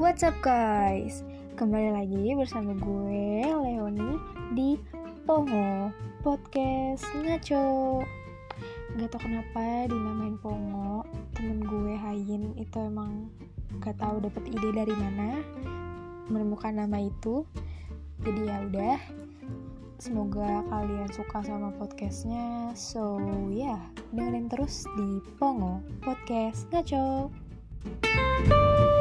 What's up guys? Kembali lagi bersama gue, Leoni, di Pongo Podcast Ngaco. Gak tau kenapa dinamain Pongo. Temen gue Hayin itu emang gak tahu dapet ide dari mana menemukan nama itu. Jadi ya udah, semoga kalian suka sama podcastnya. So dengerin terus di Pongo Podcast Ngaco.